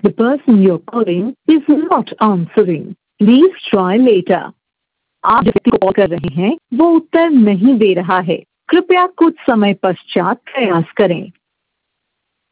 The person you're calling is not answering. Please try later. आप जिस व्यक्ति को कॉल कर रहे हैं वो उत्तर नहीं दे रहा है। कृपया कुछ समय पश्चात प्रयास करें।